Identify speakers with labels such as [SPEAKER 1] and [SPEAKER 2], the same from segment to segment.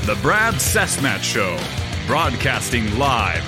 [SPEAKER 1] The Brad Cessmat Show, broadcasting live.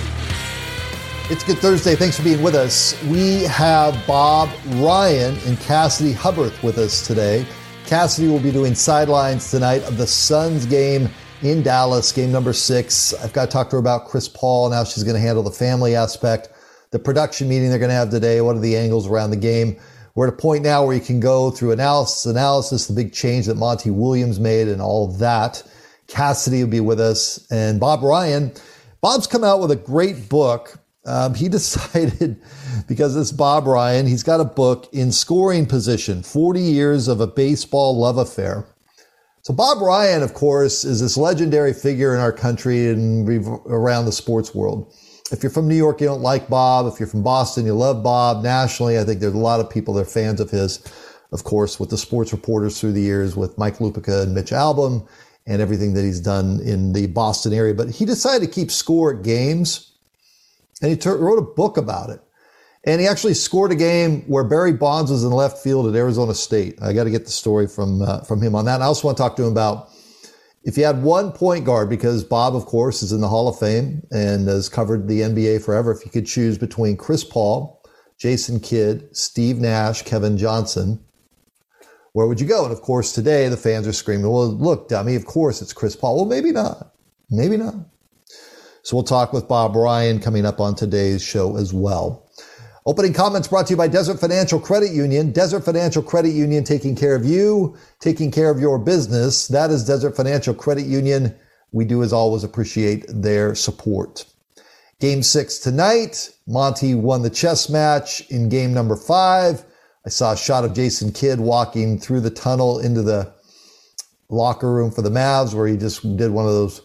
[SPEAKER 2] It's Good Thursday. Thanks for being with us. We have Bob Ryan and Cassidy Hubbarth with us today. Cassidy will be doing sidelines tonight of the Suns game in Dallas, game number 6. I've got to talk to her about Chris Paul. Now she's going to handle the family aspect, the production meeting they're going to have today. What are the angles around the game? We're at a point now where you can go through analysis, the big change that Monty Williams made and all of that. Cassidy will be with us, and Bob Ryan. Bob's come out with a great book. He decided, because it's Bob Ryan, he's got a book in scoring position, 40 years of a baseball love affair. So Bob Ryan, of course, is this legendary figure in our country and around the sports world. If you're from New York, you don't like Bob. If you're from Boston, you love Bob. Nationally, I think there's a lot of people that are fans of his, of course, with the sports reporters through the years with Mike Lupica and Mitch Albom, and everything that he's done in the Boston area. But he decided to keep score at games, and he wrote a book about it. And he actually scored a game where Barry Bonds was in left field at Arizona State. I got to get the story from him on that. And I also want to talk to him about if you had one point guard, because Bob, of course, is in the Hall of Fame and has covered the NBA forever. If you could choose between Chris Paul, Jason Kidd, Steve Nash, Kevin Johnson, where would you go? And of course, today the fans are screaming, well, look, dummy, of course it's Chris Paul. Well, maybe not. Maybe not. So we'll talk with Bob Ryan coming up on today's show as well. Opening comments brought to you by Desert Financial Credit Union. Desert Financial Credit Union, taking care of you, taking care of your business. That is Desert Financial Credit Union. We do, as always, appreciate their support. Game 6 tonight. Monty won the chess match in game number 5. I saw a shot of Jason Kidd walking through the tunnel into the locker room for the Mavs where he just did one of those,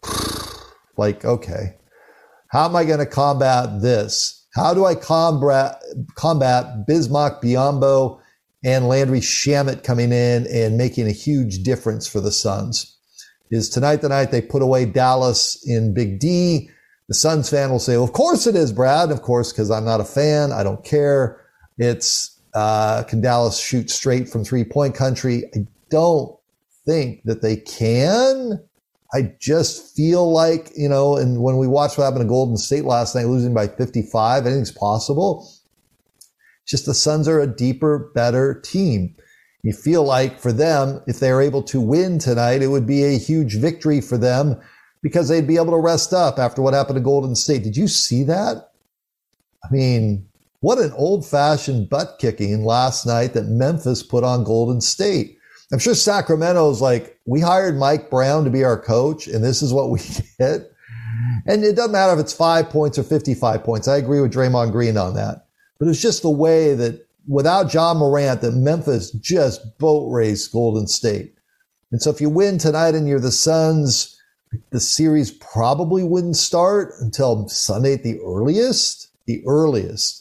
[SPEAKER 2] like, okay, how am I going to combat this? How do I combat Bismack Biyombo and Landry Shamet coming in and making a huge difference for the Suns? Is tonight the night they put away Dallas in Big D? The Suns fan will say, well, of course it is, Brad. Of course, because I'm not a fan. I don't care. It's can Dallas shoot straight from three-point country? I don't think that they can. I just feel like, and when we watched what happened to Golden State last night, losing by 55, anything's possible. It's just the Suns are a deeper, better team. You feel like for them, if they're able to win tonight, it would be a huge victory for them because they'd be able to rest up after what happened to Golden State. Did you see that? I mean, what an old-fashioned butt-kicking last night that Memphis put on Golden State. I'm sure Sacramento's like, we hired Mike Brown to be our coach, and this is what we get. And it doesn't matter if it's 5 points or 55 points. I agree with Draymond Green on that. But it's just the way that without John Morant, that Memphis just boat raced Golden State. And so if you win tonight and you're the Suns, the series probably wouldn't start until Sunday at the earliest. The earliest.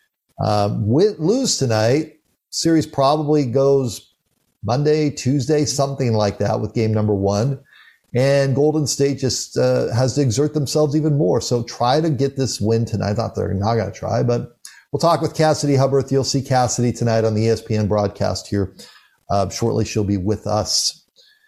[SPEAKER 2] Lose tonight, series probably goes Monday, Tuesday, something like that with game number 1. And Golden State just has to exert themselves even more. So try to get this win tonight. I thought they're not going to try, but we'll talk with Cassidy Hubbarth. You'll see Cassidy tonight on the ESPN broadcast here. Shortly, she'll be with us.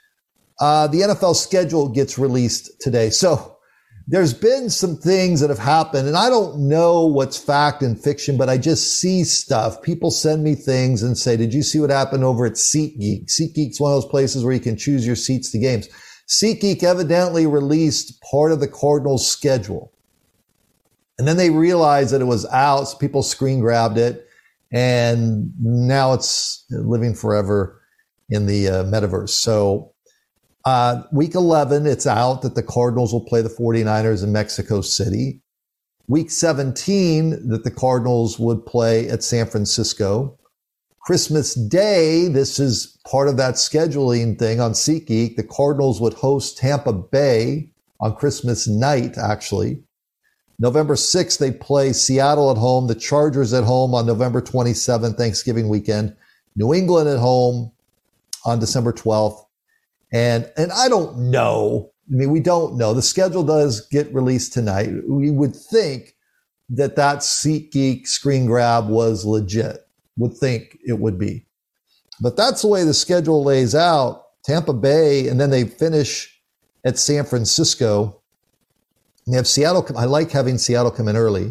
[SPEAKER 2] The NFL schedule gets released today. So there's been some things that have happened, and I don't know what's fact and fiction, but I just see stuff. People send me things and say, did you see what happened over at SeatGeek? SeatGeek's one of those places where you can choose your seats to games. SeatGeek evidently released part of the Cardinals' schedule. And then they realized that it was out, so people screen grabbed it, and now it's living forever in the metaverse. So week 11, it's out that the Cardinals will play the 49ers in Mexico City. Week 17, that the Cardinals would play at San Francisco. Christmas Day, this is part of that scheduling thing on SeatGeek. The Cardinals would host Tampa Bay on Christmas night, actually. November 6th, they play Seattle at home, the Chargers at home on November 27th, Thanksgiving weekend. New England at home on December 12th. And I don't know. I mean, we don't know. The schedule does get released tonight. We would think that SeatGeek screen grab was legit. Would think it would be. But that's the way the schedule lays out. Tampa Bay, and then they finish at San Francisco. And they have Seattle. I like having Seattle come in early.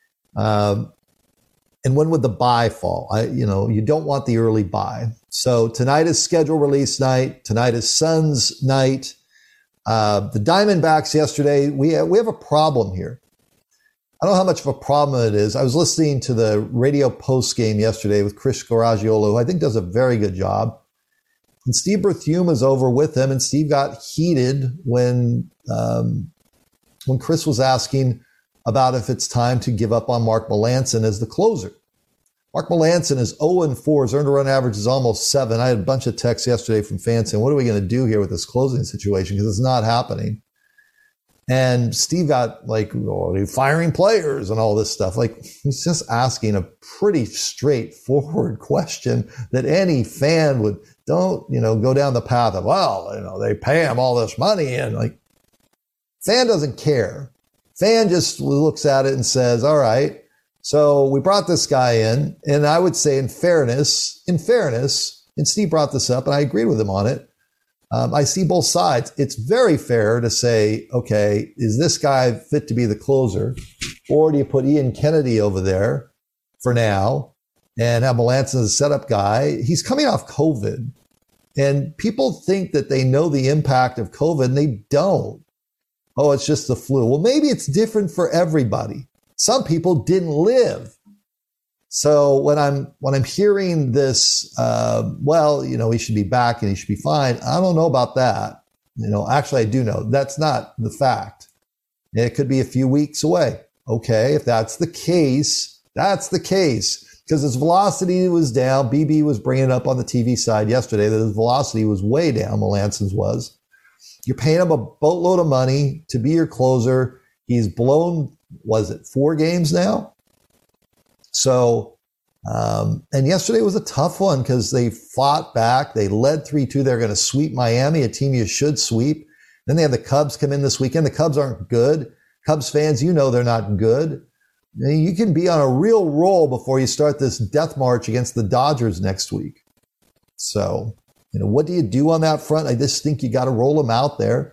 [SPEAKER 2] And when would the bye fall? You don't want the early bye. So tonight is schedule release night. Tonight is Suns night. The Diamondbacks yesterday, we have a problem here. I don't know how much of a problem it is. I was listening to the radio post game yesterday with Chris Garagiola, who I think does a very good job. And Steve Berthiaume was over with him, and Steve got heated when Chris was asking about if it's time to give up on Mark Melancon as the closer. Mark Melancon is 0-4. His earned run average is almost 7. I had a bunch of texts yesterday from fans saying, what are we going to do here with this closing situation? Because it's not happening. And Steve got like, are you firing players and all this stuff? Like, he's just asking a pretty straightforward question that any fan would, don't, go down the path of, well, they pay him all this money. And like, fan doesn't care. Fan just looks at it and says, all right, so we brought this guy in. And I would say in fairness, and Steve brought this up and I agreed with him on it. I see both sides. It's very fair to say, okay, is this guy fit to be the closer? Or do you put Ian Kennedy over there for now and have Melancon as a setup guy? He's coming off COVID. And people think that they know the impact of COVID, and they don't. Oh, it's just the flu. Well, maybe it's different for everybody. Some people didn't live. So when I'm hearing this, he should be back and he should be fine. I don't know about that. Actually, I do know that's not the fact. It could be a few weeks away. Okay, if that's the case, that's the case. Because his velocity was down. BB was bringing it up on the TV side yesterday that his velocity was way down. Melancon's was. You're paying him a boatload of money to be your closer. He's blown, 4 games now? So, and yesterday was a tough one because they fought back. They led 3-2. They're going to sweep Miami, a team you should sweep. Then they have the Cubs come in this weekend. The Cubs aren't good. Cubs fans, they're not good. You can be on a real roll before you start this death march against the Dodgers next week. So, what do you do on that front? I just think you got to roll them out there.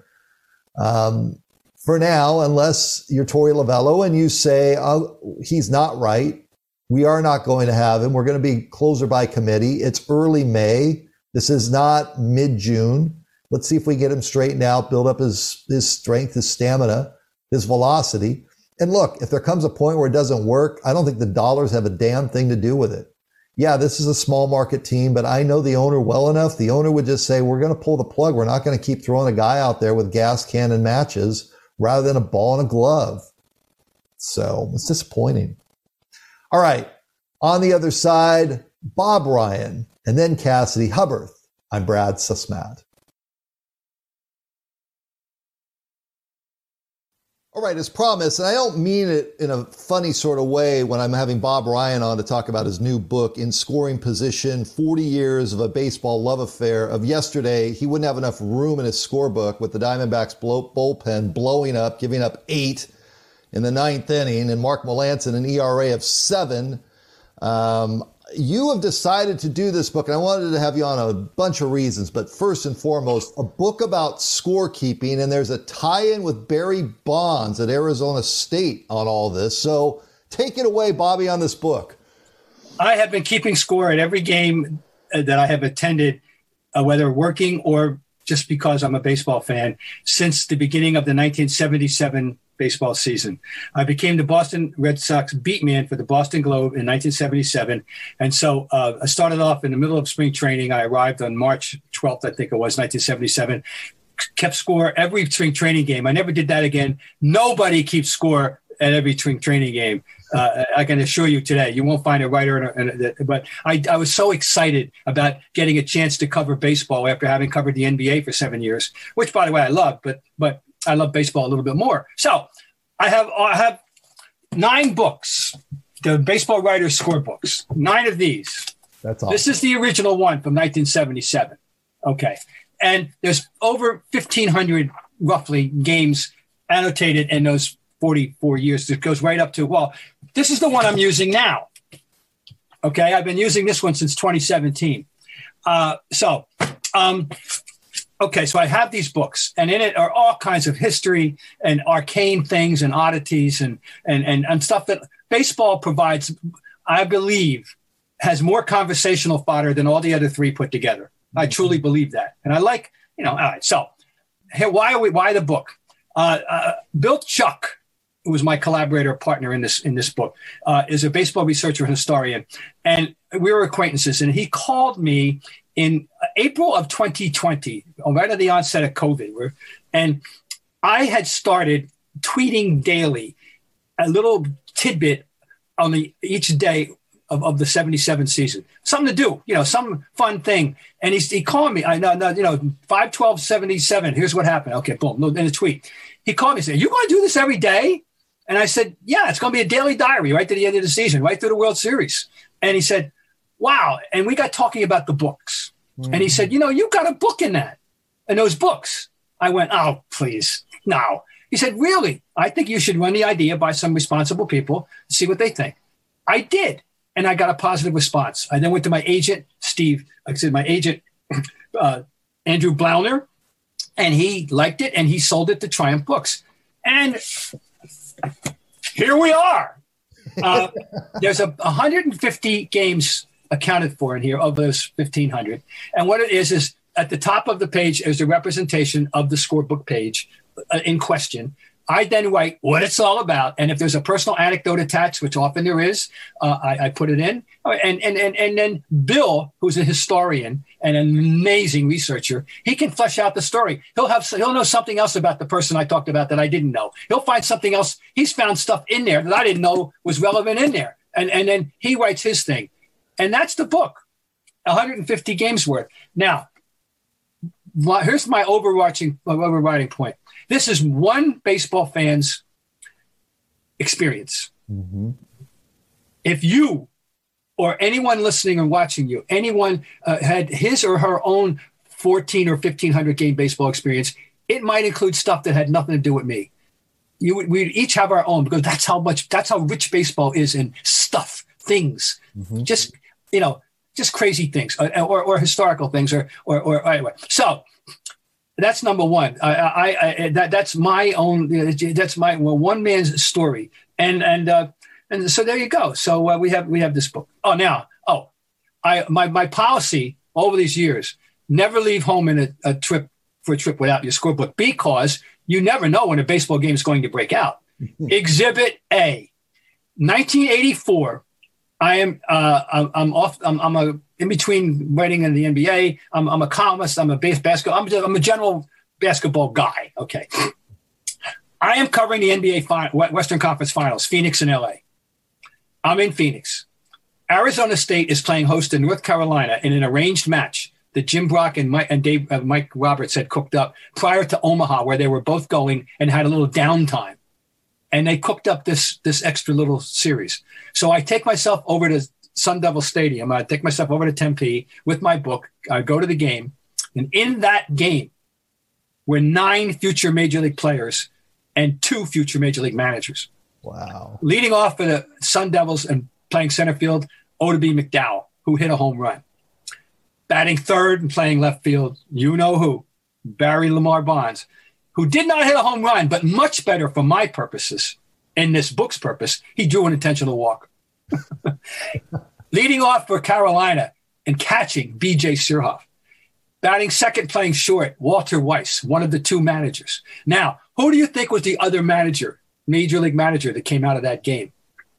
[SPEAKER 2] For now, unless you're Torey Lovullo and you say, he's not right. We are not going to have him. We're going to be closer by committee. It's early May. This is not mid-June. Let's see if we get him straightened out, build up his strength, his stamina, his velocity. And look, if there comes a point where it doesn't work, I don't think the dollars have a damn thing to do with it. Yeah, this is a small market team, but I know the owner well enough. The owner would just say, we're going to pull the plug. We're not going to keep throwing a guy out there with gas cannon matches rather than a ball and a glove. So it's disappointing. All right. On the other side, Bob Ryan and then Cassidy Hubbarth. I'm Brad Susmat. All right, as promised, and I don't mean it in a funny sort of way when I'm having Bob Ryan on to talk about his new book, In Scoring Position, 40 Years of a Baseball Love Affair. Of yesterday, he wouldn't have enough room in his scorebook with the Diamondbacks bullpen blowing up, giving up 8 in the 9th inning, and Mark Melancon an ERA of 7. You have decided to do this book, and I wanted to have you on a bunch of reasons, but first and foremost, a book about scorekeeping, and there's a tie-in with Barry Bonds at Arizona State on all this. So take it away, Bobby, on this book.
[SPEAKER 3] I have been keeping score at every game that I have attended, whether working or just because I'm a baseball fan, since the beginning of the 1977 baseball season. I became the Boston Red Sox beat man for the Boston Globe in 1977. And so I started off in the middle of spring training. I arrived on March 12th, I think it was, 1977. Kept score every spring training game. I never did that again. Nobody keeps score at every spring training game. I can assure you today, you won't find a writer. But I was so excited about getting a chance to cover baseball after having covered the NBA for 7 years, which, by the way, I love, but I love baseball a little bit more. So I have 9 books, the baseball writers' score books, 9 of these.
[SPEAKER 2] That's awesome.
[SPEAKER 3] This is the original one from 1977. Okay. And there's over 1,500 roughly games annotated in those 44 years. It goes right up to, well, this is the one I'm using now. Okay. I've been using this one since 2017. Okay, so I have these books, and in it are all kinds of history and arcane things and oddities and stuff that baseball provides, I believe, has more conversational fodder than all the other three put together. I truly believe that. And I like, all right, so here, why the book? Bill Chuck, who was my collaborator partner in this book, is a baseball researcher and historian. And we were acquaintances, and he called me in April of 2020, right at the onset of COVID. And I had started tweeting daily a little tidbit on each day of the 77 season. Something to do, some fun thing. And he called me, 5/12/77, here's what happened. Okay, boom, in a tweet. He called me and said, "You going to do this every day?" And I said, "Yeah, it's going to be a daily diary right to the end of the season, right through the World Series." And he said, "Wow." And we got talking about the books. Mm-hmm. And he said, "You got a book in those books." I went, "Oh, please, no." He said, "Really? I think you should run the idea by some responsible people, see what they think." I did. And I got a positive response. I then went to my agent, Andrew Blauner, and he liked it, and he sold it to Triumph Books. And here we are. There's 150 games accounted for in here of those 1,500. And what it is at the top of the page is the representation of the scorebook page in question. I then write what it's all about. And if there's a personal anecdote attached, which often there is, I put it in. And then Bill, who's a historian and an amazing researcher, he can flesh out the story. He'll know something else about the person I talked about that I didn't know. He'll find something else. He's found stuff in there that I didn't know was relevant in there. And then he writes his thing. And that's the book, 150 games worth. Now, here's my overriding point. This is one baseball fan's experience. Mm-hmm. If you or anyone listening or watching you, anyone had his or her own 1,400 or 1,500 game baseball experience, it might include stuff that had nothing to do with me. We'd each have our own, because that's how rich baseball is in stuff, things, mm-hmm. just crazy things or historical things or anyway. So that's number one. That's my own. That's my one man's story, and so there you go. So we have this book. My policy over these years: never leave home in a trip without your scorebook, because you never know when a baseball game is going to break out. Exhibit A, 1984. I'm in between writing in the NBA. I'm a columnist. I'm a basketball. I'm a general basketball guy. Okay. I am covering the NBA Western Conference Finals, Phoenix and LA. I'm in Phoenix. Arizona State is playing host to North Carolina in an arranged match that Jim Brock and Mike Roberts had cooked up prior to Omaha, where they were both going and had a little downtime. And they cooked up this extra little series. So I take myself over to Sun Devil Stadium. I take myself over to Tempe with my book. I go to the game. And in that game were 9 future Major League players and 2 future Major League managers. Wow. Leading off for the Sun Devils and playing center field, Oddibe McDowell, who hit a home run. Batting third and playing left field, you know who, Barry Lamar Bonds, who did not hit a home run, but much better for my purposes, in this book's purpose, he drew an intentional walk. Leading off for Carolina and catching, B.J. Surhoff. Batting second, playing short, Walter Weiss, one of the 2 managers. Now, who do you think was the other manager, Major League manager, that came out of that game?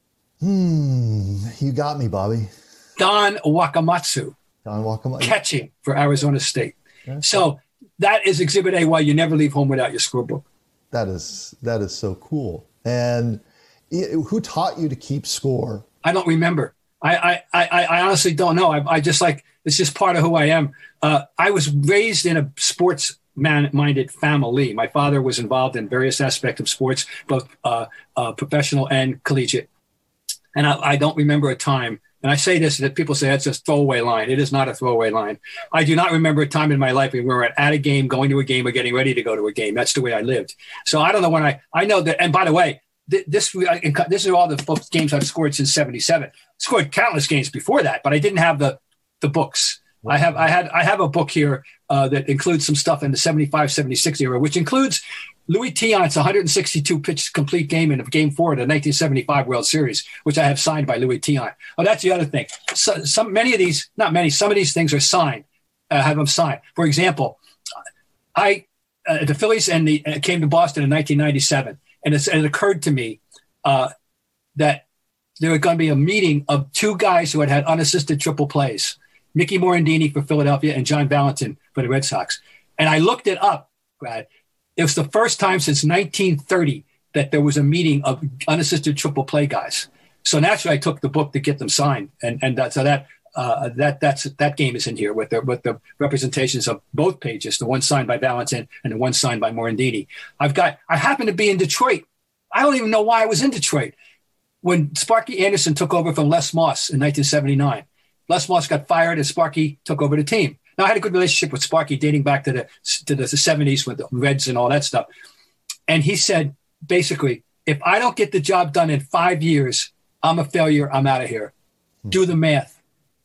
[SPEAKER 2] You got me, Bobby.
[SPEAKER 3] Don Wakamatsu. Catching for Arizona State. Okay. So that is Exhibit A, why you never leave home without your scorebook. That is
[SPEAKER 2] so cool. And who taught you to keep score?
[SPEAKER 3] I don't remember. I honestly don't know. I just it's just part of who I am. I was raised in a sports-minded family. My father was involved in various aspects of sports, both professional and collegiate. And I don't remember a time, and I say this, that people say that's a throwaway line. It is not a throwaway line. I do not remember a time in my life when we were at a game, going to a game, or getting ready to go to a game. That's the way I lived. So I don't know when I know that, and by the way, this is all the games I've scored since 77. Scored countless games before that, but I didn't have the books. I have a book here that includes some stuff in the 75, 76 era, which includes Louis Tion's 162 pitch complete game in Game 4 of the 1975 World Series, which I have signed by Louis Tion. Oh, that's the other thing. So, some of these things are signed. Have them signed. For example, the Phillies came to Boston in 1997, and it occurred to me that there was going to be a meeting of two guys who had unassisted triple plays, Mickey Morandini for Philadelphia and John Valentin for the Red Sox. And I looked it up, Brad. It was the first time since 1930 that there was a meeting of unassisted triple play guys. So naturally, I took the book to get them signed, that game is in here with the representations of both pages, the one signed by Valentin and the one signed by Morandini. I happen to be in Detroit. I don't even know why I was in Detroit when Sparky Anderson took over from Les Moss in 1979. Les Moss got fired and Sparky took over the team. Now, I had a good relationship with Sparky dating back to the 70s with the Reds and all that stuff. And he said, basically, if I don't get the job done in 5 years, I'm a failure. I'm out of here. Do the math.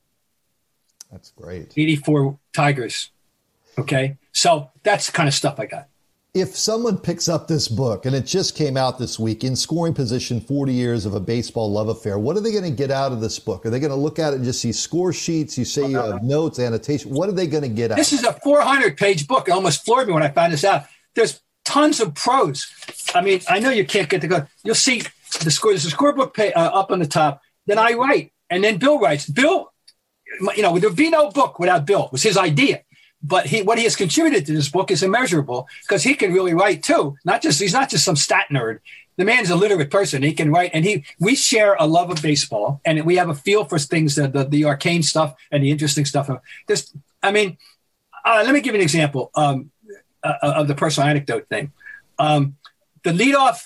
[SPEAKER 2] That's great.
[SPEAKER 3] 84 Tigers. Okay. So that's the kind of stuff I got.
[SPEAKER 2] If someone picks up this book, and it just came out this week, In Scoring Position, 40 Years of a Baseball Love Affair, what are they going to get out of this book? Are they going to look at it and just see score sheets? You say you have notes, annotation. What are they going to get out?
[SPEAKER 3] This is a 400-page book. It almost floored me when I found this out. There's tons of prose. I mean, I know you can't get to go. You'll see there's a scorebook up on the top. Then I write, and then Bill writes. Bill, there'd be no book without Bill. It was his idea. But what he has contributed to this book is immeasurable because he can really write too. He's not just some stat nerd. The man's a literate person. He can write, and we share a love of baseball, and we have a feel for things, the arcane stuff and the interesting stuff. Let me give you an example of the personal anecdote thing. The leadoff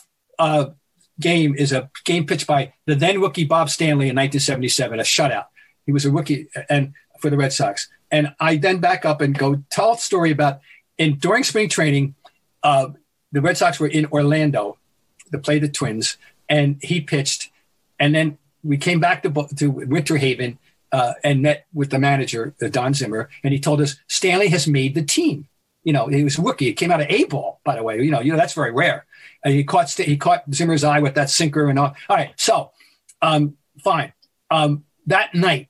[SPEAKER 3] game is a game pitched by the then rookie Bob Stanley in 1977, a shutout. He was a rookie and for the Red Sox. And I then back up and go tell a story about during spring training, the Red Sox were in Orlando to play the Twins, and he pitched. And then we came back to Winter Haven and met with the manager, Don Zimmer, and he told us Stanley has made the team. He was a rookie. It came out of A-ball, by the way. That's very rare. And he caught Zimmer's eye with that sinker and all. All right, so fine. That night,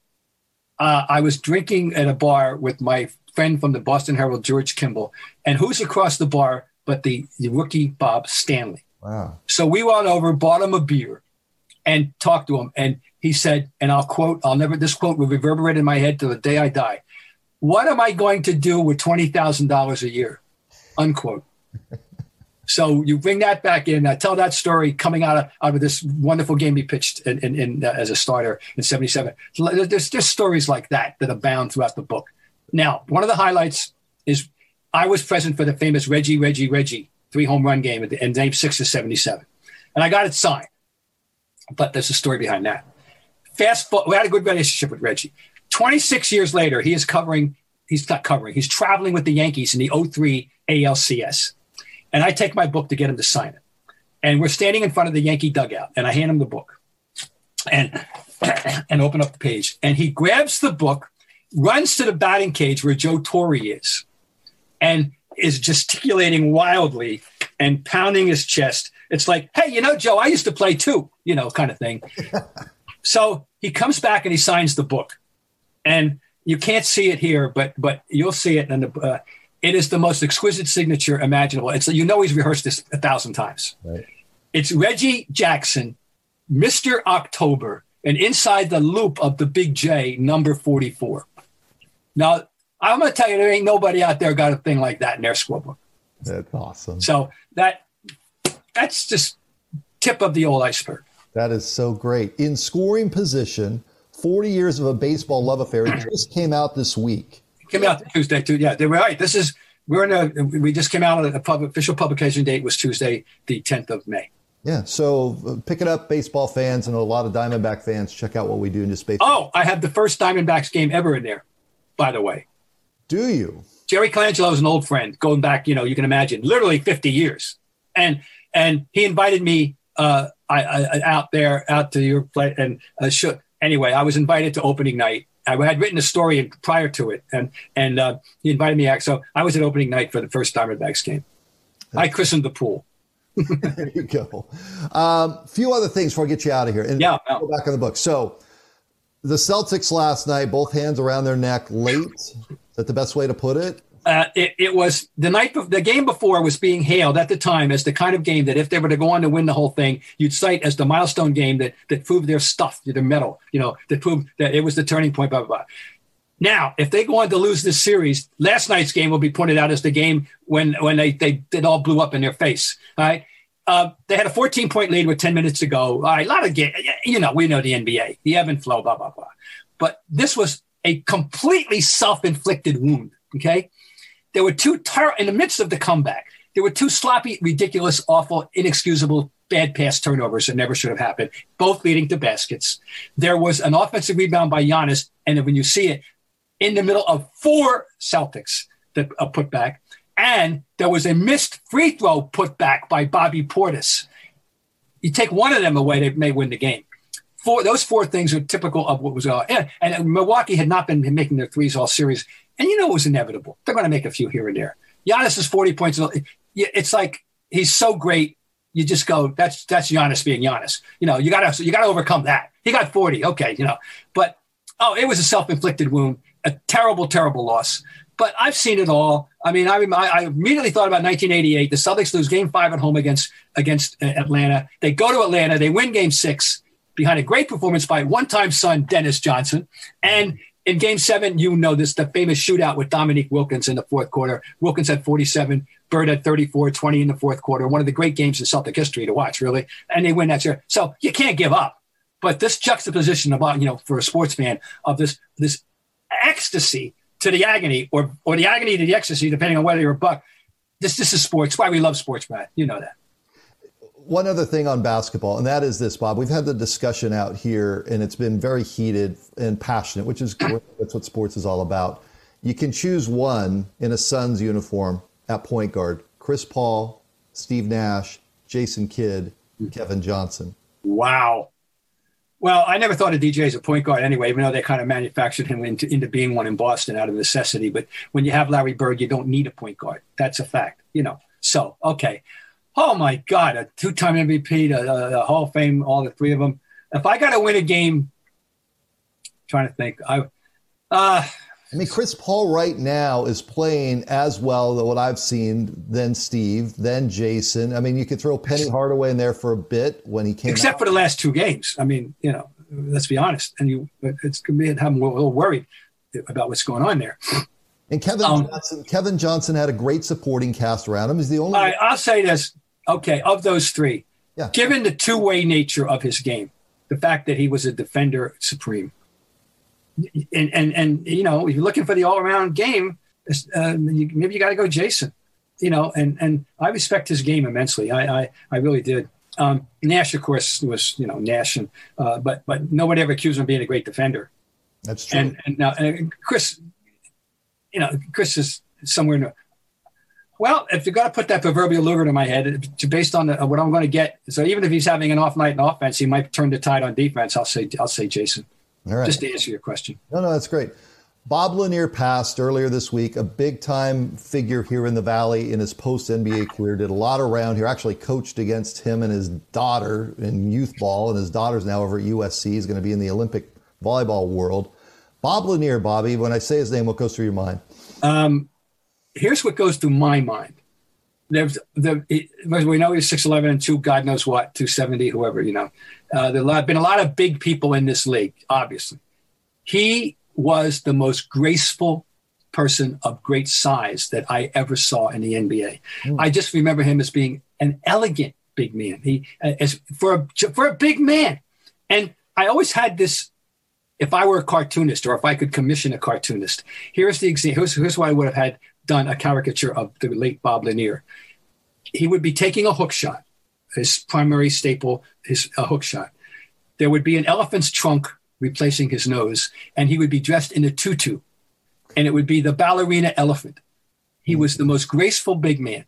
[SPEAKER 3] I was drinking at a bar with my friend from the Boston Herald, George Kimball. And who's across the bar but the rookie Bob Stanley?
[SPEAKER 2] Wow.
[SPEAKER 3] So we went over, bought him a beer, and talked to him. And he said, and this quote will reverberate in my head till the day I die. What am I going to do with $20,000 a year? Unquote. So you bring that back in. Tell that story coming out of this wonderful game he pitched as a starter in 77. There's just stories like that abound throughout the book. Now, one of the highlights is I was present for the famous Reggie 3-home run game in Game 6 of 77. And I got it signed. But there's a story behind that. Fast forward, we had a good relationship with Reggie. 26 years later, he's traveling with the Yankees in the 03 ALCS. And I take my book to get him to sign it. And we're standing in front of the Yankee dugout, and I hand him the book and open up the page. And he grabs the book, runs to the batting cage where Joe Torre is, and is gesticulating wildly and pounding his chest. It's like, hey, Joe, I used to play too, kind of thing. So he comes back and he signs the book. And you can't see it here, but you'll see it. And it is the most exquisite signature imaginable. He's rehearsed this 1,000 times. Right. It's Reggie Jackson, Mr. October, and inside the loop of the big J, number 44. Now, I'm going to tell you, there ain't nobody out there got a thing like that in their scorebook.
[SPEAKER 2] That's awesome.
[SPEAKER 3] So that's just tip of the old iceberg. That
[SPEAKER 2] is so great. In Scoring Position, 40 Years of a Baseball Love Affair. It just came out this week. It
[SPEAKER 3] came out Tuesday, too. Yeah, they were right. We just came out on official publication date was Tuesday, the 10th of May.
[SPEAKER 2] Yeah, so pick it up, baseball fans, and a lot of Diamondback fans. Check out what we do in this baseball.
[SPEAKER 3] Oh, I have the first Diamondbacks game ever in there, by the way.
[SPEAKER 2] Do you?
[SPEAKER 3] Jerry Colangelo is an old friend, going back, you can imagine, literally 50 years. And he invited me out to your place. And anyway, I was invited to opening night. I had written a story prior to it, and he invited me out. So I was at opening night for the first Diamondbacks game. I christened the pool.
[SPEAKER 2] There you go. Few other things before I get you out of here. And go back on the book. So the Celtics last night, both hands around their neck late. Is that the best way to put it?
[SPEAKER 3] It was the game before was being hailed at the time as the kind of game that if they were to go on to win the whole thing, you'd cite as the milestone game that proved their stuff, their mettle, that proved that it was the turning point, blah, blah, blah. Now, if they go on to lose this series, last night's game will be pointed out as the game when it all blew up in their face. All right. They had a 14-point lead with 10 minutes to go. All right, a lot of game, we know the NBA, the ebb and flow, blah, blah, blah. But this was a completely self-inflicted wound. Okay. There were in the midst of the comeback, there were two sloppy, ridiculous, awful, inexcusable, bad pass turnovers that never should have happened, both leading to baskets. There was an offensive rebound by Giannis, and when you see it, in the middle of 4 Celtics that put back, and there was a missed free throw put back by Bobby Portis. You take one of them away, they may win the game. Those 4 things are typical of what was going on. And Milwaukee had not been making their threes all series. And it was inevitable. They're going to make a few here and there. Giannis is 40 points. It's like he's so great. You just go, that's Giannis being Giannis. You got to overcome that. He got 40. Okay, But it was a self-inflicted wound, a terrible, terrible loss. But I've seen it all. I mean, I immediately thought about 1988. The Celtics lose Game 5 at home against Atlanta. They go to Atlanta. They win Game 6 behind a great performance by one-time son Dennis Johnson. And in Game 7, the famous shootout with Dominique Wilkins in the fourth quarter. Wilkins had 47, Bird had 34, 20 in the fourth quarter. One of the great games in Celtic history to watch, really. And they win that year. So you can't give up. But this juxtaposition about, for a sports fan of this ecstasy to the agony or the agony to the ecstasy, depending on whether you're a Buck. This is sports. It's why we love sports, Matt. You know that.
[SPEAKER 2] One other thing on basketball, and that is this, Bob. We've had the discussion out here, and it's been very heated and passionate, which is great. That's what sports is all about. You can choose one in a Suns uniform at point guard: Chris Paul, Steve Nash, Jason Kidd, Kevin Johnson.
[SPEAKER 3] Wow. Well, I never thought of DJ as a point guard anyway, even though they kind of manufactured him into being one in Boston out of necessity. But when you have Larry Bird, you don't need a point guard. That's a fact, So, okay. Oh, my God, a 2-time MVP, the Hall of Fame, all the 3 of them. If I got to win a game, I'm trying to think.
[SPEAKER 2] Chris Paul right now is playing as well, what I've seen, than Steve, then Jason. You could throw Penny Hardaway in there for a bit when he came
[SPEAKER 3] Except for the last 2 games. Let's be honest. And it's going to be having a little worried about what's going on there.
[SPEAKER 2] And Kevin Johnson had a great supporting cast around him. He's the only.
[SPEAKER 3] I'll say this. Okay, of those 3, given the two-way nature of his game, the fact that he was a defender supreme, and if you're looking for the all-around game, maybe you got to go Jason, and I respect his game immensely. I really did. Nash, of course, was Nash, but nobody ever accused him of being a great defender.
[SPEAKER 2] That's true.
[SPEAKER 3] And Chris, Chris is somewhere in the. Well, if you're going to put that proverbial Luger to my head, based on what I'm going to get, so even if he's having an off night in offense, he might turn the tide on defense. I'll say Jason.
[SPEAKER 2] All right.
[SPEAKER 3] Just to answer your question.
[SPEAKER 2] No, that's great. Bob Lanier passed earlier this week, a big-time figure here in the Valley in his post-NBA career, did a lot around here, actually coached against him and his daughter in youth ball, and his daughter's now over at USC. He's going to be in the Olympic volleyball world. Bob Lanier, Bobby, when I say his name, what goes through your mind?
[SPEAKER 3] Here's what goes through my mind. We know he's 6'11" and 2, God knows what, 270, whoever, There have been a lot of big people in this league, obviously. He was the most graceful person of great size that I ever saw in the NBA. I just remember him as being an elegant big man. For a big man. And I always had this, if I were a cartoonist or if I could commission a cartoonist, here's the example. Here's what I would have had done a caricature of the late Bob Lanier. He would be taking a hook shot, his primary staple, a hook shot. There would be an elephant's trunk replacing his nose, and he would be dressed in a tutu, and it would be the ballerina elephant. He was the most graceful big man.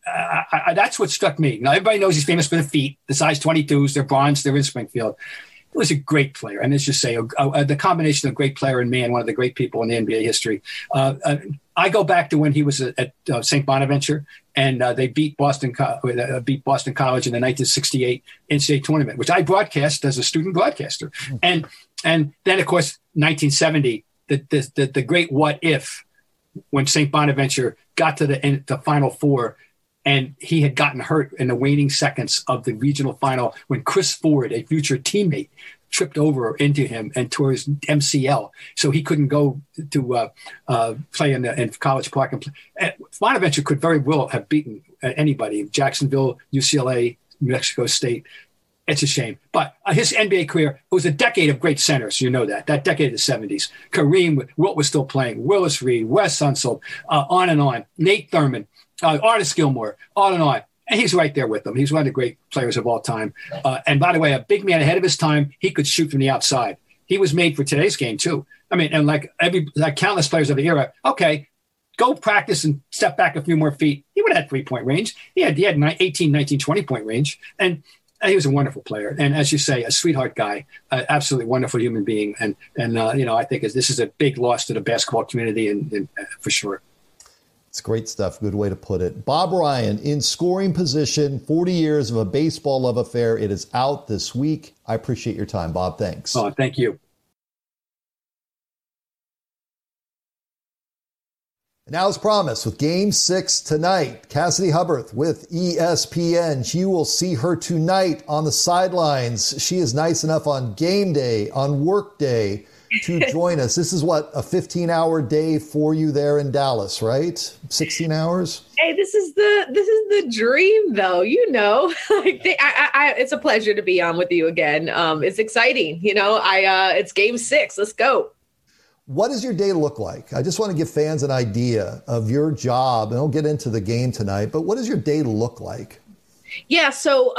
[SPEAKER 3] That's what struck me. Now, everybody knows he's famous for the feet, the size 22s, they're bronze, they're in Springfield. was a great player. And let's just say the combination of great player and man, one of the great people in the NBA history. I go back to when he was at St. Bonaventure, and they beat Boston College in the 1968 NCAA tournament, which I broadcast as a student broadcaster. And then, of course, 1970, the great what if, when St. Bonaventure got to the Final Four, and he had gotten hurt in the waning seconds of the regional final when Chris Ford, a future teammate, tripped over into him and tore his MCL. So he couldn't go to play in College Park. And Bonaventure could very well have beaten anybody, Jacksonville, UCLA, New Mexico State. It's a shame. But his NBA career, it was a decade of great centers. You know that decade of the 70s. Kareem, Wilt was still playing, Willis Reed, Wes Unseld, on and on. Nate Thurmond, Artis Gilmore, on and on. And he's right there with them. He's one of the great players of all time. And by the way, a big man ahead of his time, he could shoot from the outside. He was made for today's game, too. I mean, and like countless players of the era, okay, go practice and step back a few more feet. He would have had 3-point range. He had 18, 19, 20-point range. And he was a wonderful player. And as you say, a sweetheart guy, absolutely wonderful human being. And I think this is a big loss to the basketball community and for sure.
[SPEAKER 2] It's great stuff. Good way to put it. Bob Ryan in scoring position, 40 years of a baseball love affair. It is out this week. I appreciate your time, Bob. Thanks.
[SPEAKER 3] Oh, thank you.
[SPEAKER 2] And now, as promised, with Game 6 tonight, Cassidy Hubbarth with ESPN. You will see her tonight on the sidelines. She is nice enough on game day, on work day, to join us. This is what, a 15-hour day for you there in Dallas, right? 16 hours?
[SPEAKER 4] Hey, this is the dream, though. It's a pleasure to be on with you again. It's exciting. It's Game 6. Let's go.
[SPEAKER 2] What does your day look like? I just want to give fans an idea of your job, and I'll get into the game tonight, but what does your day look like?
[SPEAKER 4] Yeah, so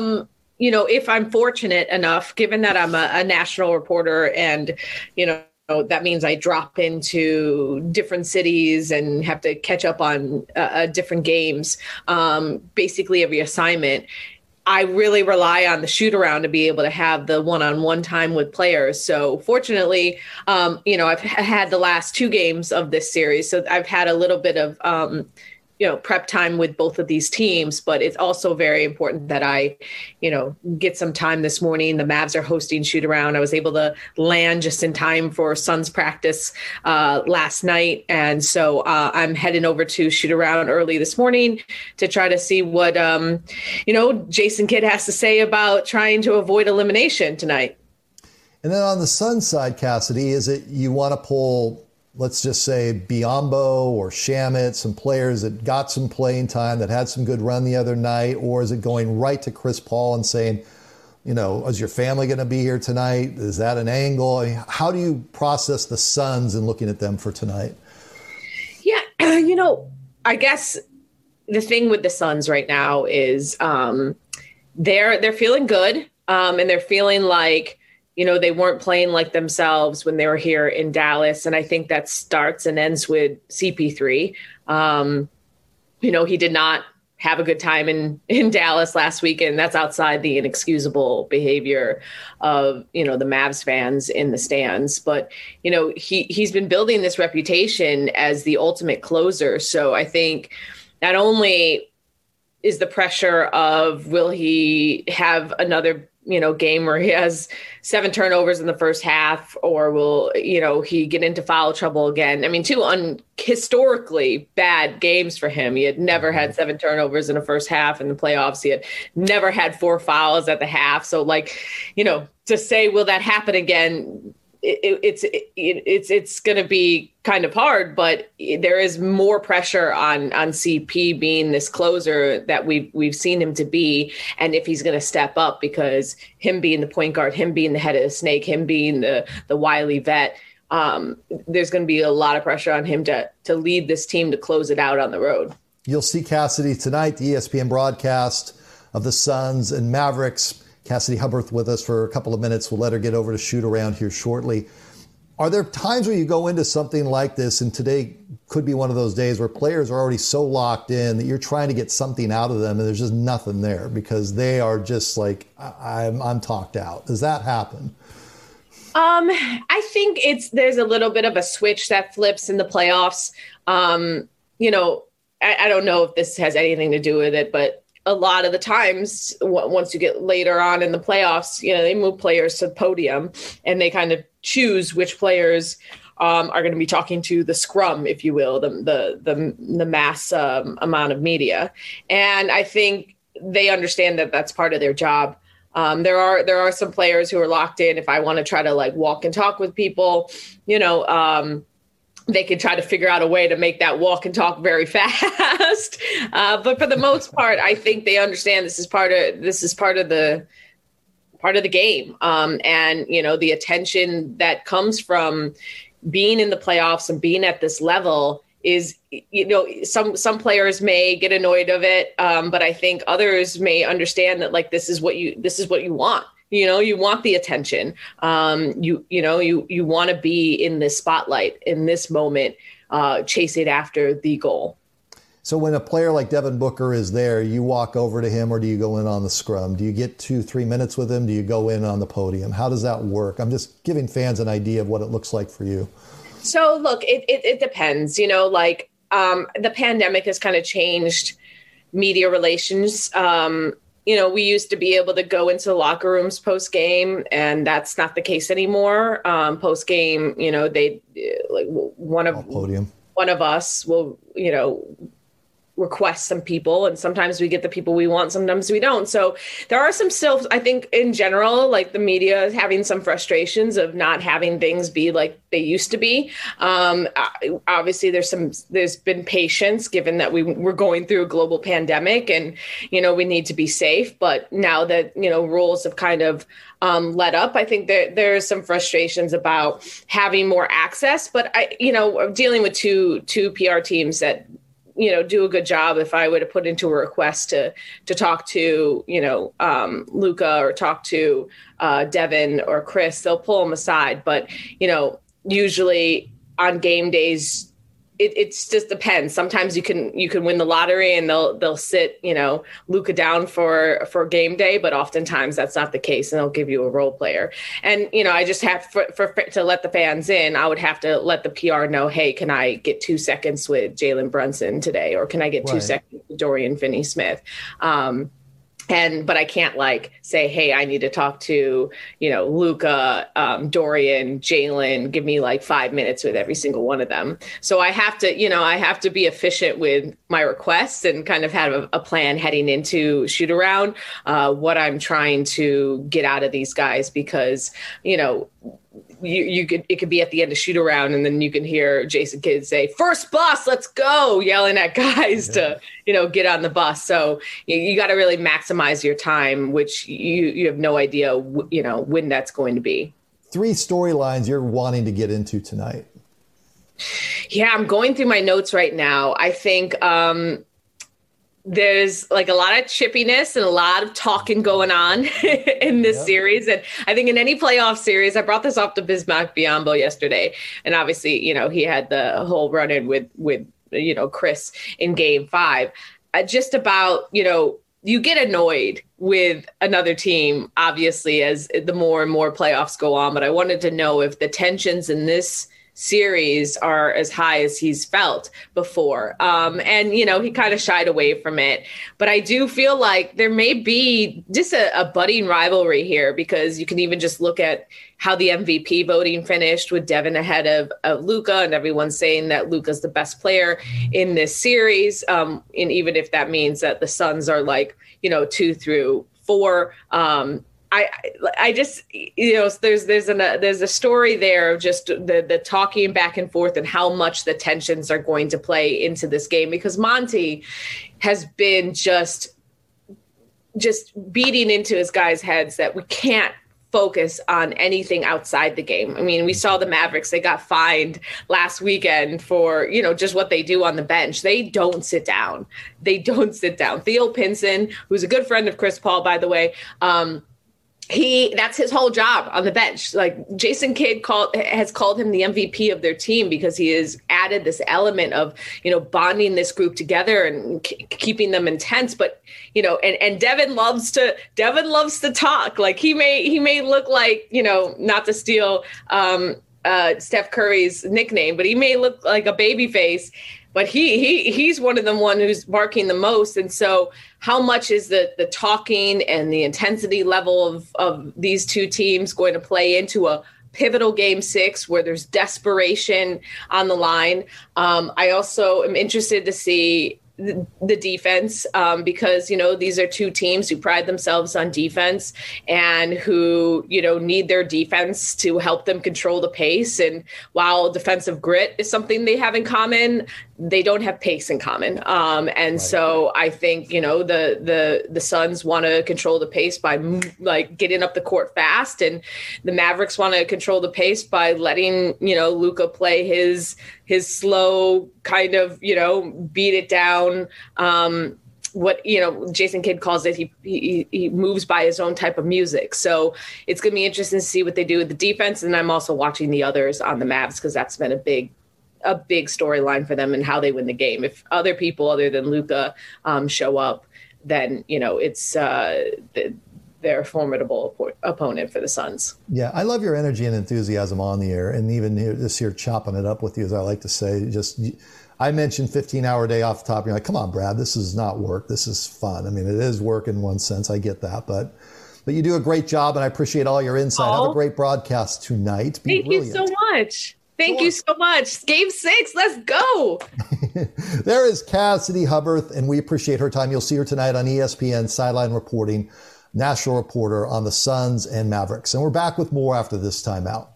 [SPEAKER 4] if I'm fortunate enough, given that I'm a national reporter and, that means I drop into different cities and have to catch up on different games, basically every assignment, I really rely on the shoot around to be able to have the one-on-one time with players. So fortunately, I've had the last 2 games of this series. So I've had a little bit of, prep time with both of these teams, but it's also very important that I, get some time this morning. The Mavs are hosting shoot around. I was able to land just in time for Suns practice last night. And so I'm heading over to shoot around early this morning to try to see what, Jason Kidd has to say about trying to avoid elimination tonight.
[SPEAKER 2] And then on the Suns side, Cassidy, is it you want to pull, let's just say, Biyombo or Shamet, some players that got some playing time, that had some good run the other night? Or is it going right to Chris Paul and saying, is your family going to be here tonight? Is that an angle? I mean, how do you process the Suns and looking at them for tonight?
[SPEAKER 4] Yeah, I guess the thing with the Suns right now is they're feeling good, and they're feeling like, they weren't playing like themselves when they were here in Dallas. And I think that starts and ends with CP3. He did not have a good time in Dallas last weekend. That's outside the inexcusable behavior of, the Mavs fans in the stands. But, he's been building this reputation as the ultimate closer. So I think not only is the pressure of, will he have another game where he has 7 turnovers in the first half, or will, he get into foul trouble again? I mean, 2 historically bad games for him. He had never had 7 turnovers in the first half in the playoffs. He had never had 4 fouls at the half. So to say, will that happen again? It's going to be kind of hard, but there is more pressure on CP being this closer that we've seen him to be. And if he's going to step up, because him being the point guard, him being the head of the snake, him being the wily vet, there's going to be a lot of pressure on him to lead this team to close it out on the road.
[SPEAKER 2] You'll see Cassidy tonight, the ESPN broadcast of the Suns and Mavericks. Cassidy Hubbarth with us for a couple of minutes. We'll let her get over to shoot around here shortly. Are there times where you go into something like this, and today could be one of those days where players are already so locked in that you're trying to get something out of them and there's just nothing there because they are just like, I'm talked out. Does that happen?
[SPEAKER 4] I think there's a little bit of a switch that flips in the playoffs. You know, I don't know if this has anything to do with it, but a lot of the times once you get later on in the playoffs, you know, they move players to the podium and they kind of choose which players are going to be talking to the scrum, if you will, the mass amount of media. And I think they understand that that's part of their job. There are some players who are locked in. If I want to try to like walk and talk with people, you know, they can try to figure out a way to make that walk and talk very fast. But for the most part, I think they understand this is part of the game. And, you know, the attention that comes from being in the playoffs and being at this level is, you know, some players may get annoyed of it. But I think others may understand that like, this is what you want. You know, you want the attention. You want to be in this spotlight in this moment, chasing after the goal.
[SPEAKER 2] So when a player like Devin Booker is there, you walk over to him or do you go in on the scrum? Do you get 2-3 minutes with him? Do you go in on the podium? How does that work? I'm just giving fans an idea of what it looks like for you.
[SPEAKER 4] So look, it depends, you know, like the pandemic has kind of changed media relations. You know, we used to be able to go into the locker rooms post game, and that's not the case anymore. Post game, you know, they like one of us will, you know, request some people, and sometimes we get the people we want, sometimes we don't. So there are some still, I think in general, like the media is having some frustrations of not having things be like they used to be. Obviously there's been patience given that we're going through a global pandemic and, you know, we need to be safe. But now that, you know, rules have kind of let up, I think there are some frustrations about having more access, but I'm dealing with two PR teams that, you know, do a good job. If I were to put into a request to talk to, you know, Luka or talk to Devin or Chris, they'll pull them aside. But, you know, usually on game days, it just depends. Sometimes you can win the lottery and they'll sit, you know, Luka down for game day, but oftentimes that's not the case, and they'll give you a role player. And, you know, I just have to let the fans in. I would have to let the PR know, hey, can I get 2 seconds with Jalen Brunson today, or can I get 2 seconds with Dorian Finney-Smith? But I can't like say, hey, I need to talk to, you know, Luka, Dorian, Jalen, give me like 5 minutes with every single one of them. So I have to be efficient with my requests and kind of have a plan heading into shoot around, what I'm trying to get out of these guys, because, you know, it could be at the end of shoot around, and then you can hear Jason Kidd say, "First bus, let's go," yelling at guys to, you know, get on the bus. So you got to really maximize your time, which you have no idea, you know, when that's going to be.
[SPEAKER 2] 3 storylines you're wanting to get into tonight.
[SPEAKER 4] Yeah, I'm going through my notes right now. I think there's like a lot of chippiness and a lot of talking going on in this series. And I think in any playoff series, I brought this up to Bismack Biyombo yesterday. And obviously, you know, he had the whole run in with, you know, Chris in game 5, just about, you know, you get annoyed with another team, obviously, as the more and more playoffs go on. But I wanted to know if the tensions in this series are as high as he's felt before. And, you know, he kind of shied away from it. But I do feel like there may be just a budding rivalry here, because you can even just look at how the MVP voting finished with Devin ahead of Luka, and everyone's saying that Luka's the best player in this series. And even if that means that the Suns are like, you know, 2 through 4, I just, you know, there's a story there of just the talking back and forth and how much the tensions are going to play into this game, because Monty has been just beating into his guys' heads that we can't focus on anything outside the game. I mean, we saw the Mavericks, they got fined last weekend for, you know, just what they do on the bench. They don't sit down. Theo Pinson, who's a good friend of Chris Paul, by the way, That's his whole job on the bench. Like Jason Kidd has called him the MVP of their team because he has added this element of, bonding this group together and keeping them intense. But, and Devin loves to talk. Like he may look like, not to steal Steph Curry's nickname, but he may look like a baby face. But he's one of the one who's marking the most. And so how much is the talking and the intensity level of these two teams going to play into a pivotal game 6 where there's desperation on the line? I also am interested to see the defense because, these are two teams who pride themselves on defense and who, need their defense to help them control the pace. And while defensive grit is something they have in common, they don't have pace in common. And so I think, the Suns want to control the pace by getting up the court fast, and the Mavericks want to control the pace by letting, Luka play his slow kind of, beat it down. What Jason Kidd calls it, he moves by his own type of music. So it's going to be interesting to see what they do with the defense. And I'm also watching the others on the Mavs because that's been a big storyline for them and how they win the game. If other people other than Luka show up, then it's they're a formidable opponent for the Suns.
[SPEAKER 2] Yeah, I love your energy and enthusiasm on the air, and even here chopping it up with you, as I like to say. I mentioned 15-hour day off the top. You're like, come on, Brad, this is not work. This is fun. I mean, it is work in one sense. I get that, but you do a great job, and I appreciate all your insight. Have a great broadcast tonight.
[SPEAKER 4] Thank you so much. Thank you so much. Game 6, let's go.
[SPEAKER 2] There is Cassidy Hubbarth, and we appreciate her time. You'll see her tonight on ESPN Sideline Reporting, national reporter on the Suns and Mavericks. And we're back with more after this timeout.